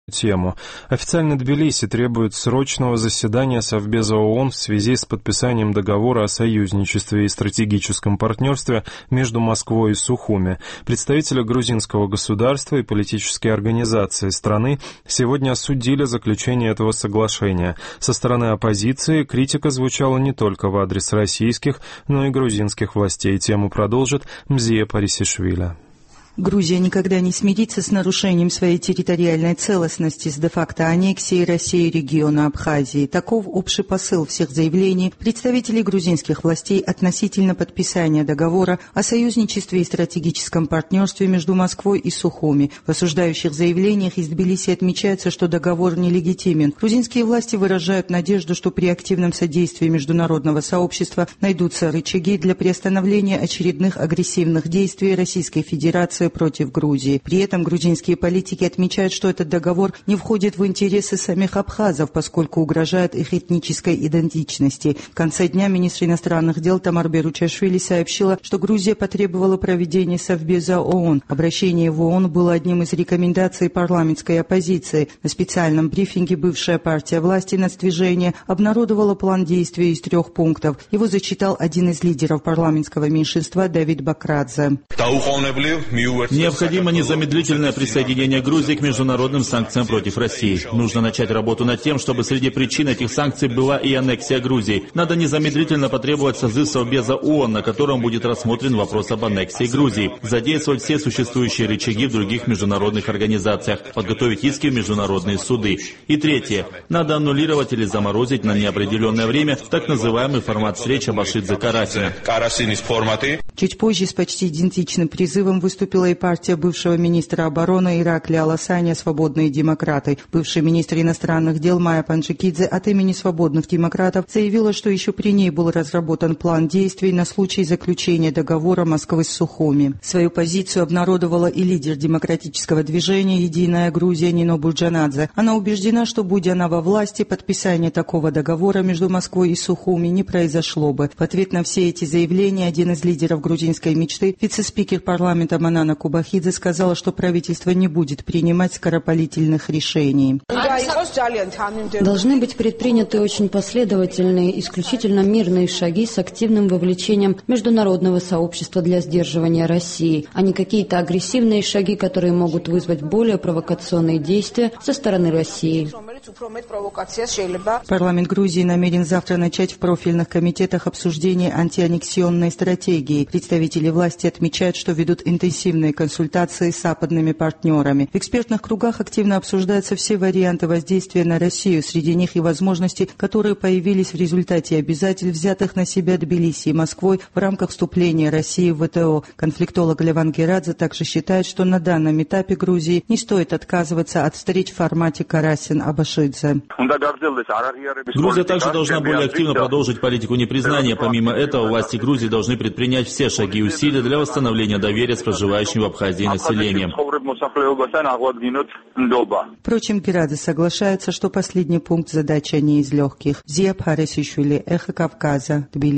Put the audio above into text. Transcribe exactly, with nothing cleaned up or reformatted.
тему. Официально Тбилиси требует срочного заседания Совбеза ООН в связи с подписанием договора о союзничестве и стратегическом партнерстве между Москвой и Сухуми. Представители грузинского государства и политические организации страны сегодня осудили заключение этого соглашения. Со стороны оппозиции критика звучала не только в адрес российских, но и грузинских властей. Тему продолжит Мзия Парисишвили. Грузия никогда не смирится с нарушением своей территориальной целостности, с де-факто аннексией России региона Абхазии. Таков общий посыл всех заявлений представителей грузинских властей относительно подписания договора о союзничестве и стратегическом партнерстве между Москвой и Сухуми. В осуждающих заявлениях из Тбилиси отмечается, что договор нелегитимен. Грузинские власти выражают надежду, что при активном содействии международного сообщества найдутся рычаги для приостановления очередных агрессивных действий Российской Федерации против Грузии. При этом грузинские политики отмечают, что этот договор не входит в интересы самих абхазов, поскольку угрожает их этнической идентичности. В конце дня министр иностранных дел Тамар Беручашвили сообщила, что Грузия потребовала проведения Совбеза ООН. Обращение в ООН было одним из рекомендаций парламентской оппозиции. На специальном брифинге бывшая партия власти «Нацдвижение» обнародовала план действий из трех пунктов. Его зачитал один из лидеров парламентского меньшинства Давид Бакрадзе. Необходимо незамедлительное присоединение Грузии к международным санкциям против России. Нужно начать работу над тем, чтобы среди причин этих санкций была и аннексия Грузии. Надо незамедлительно потребовать созыв Совбеза ООН, на котором будет рассмотрен вопрос об аннексии Грузии. Задействовать все существующие рычаги в других международных организациях. Подготовить иски в международные суды. И третье. Надо аннулировать или заморозить на неопределенное время так называемый формат встреч Абашидзе-Карасина. Чуть позже с почти идентичным призывом выступила и партия бывшего министра обороны Иракли Аласаня «Свободные демократы». Бывший министр иностранных дел Майя Панджикидзе от имени свободных демократов заявила, что еще при ней был разработан план действий на случай заключения договора Москвы с Сухуми. Свою позицию обнародовала и лидер демократического движения «Единая Грузия» Нино Бурджанадзе. Она убеждена, что, будь она во власти, подписание такого договора между Москвой и Сухуми не произошло бы. В ответ на все эти заявления один из лидеров грузинской мечты, вице-спикер парламента Манана Кубахидзе, сказала, что правительство не будет принимать скоропалительных решений. Должны быть предприняты очень последовательные, исключительно мирные шаги с активным вовлечением международного сообщества для сдерживания России, а не какие-то агрессивные шаги, которые могут вызвать более провокационные действия со стороны России. Парламент Грузии намерен завтра начать в профильных комитетах обсуждение антианнексионной стратегии. Представители власти отмечают, что ведут интенсивные консультации с западными партнерами. В экспертных кругах активно обсуждаются все варианты воздействия на Россию, среди них и возможности, которые появились в результате обязательств, взятых на себя Тбилиси и Москвой в рамках вступления России в вэ тэ о. Конфликтолог Леван Герадзе также считает, что на данном этапе Грузии не стоит отказываться от встреч в формате Карасин-Абашидзе. Грузия также должна более активно продолжить политику непризнания. Помимо этого, власти Грузии должны предпринять все шаги и усилия для восстановления доверия с проживающим в Абхазии населением. Впрочем, Герадзе соглашается, что последний пункт задача не из легких. Мзия Парисишвили, Эхо Кавказа, Тбилиси.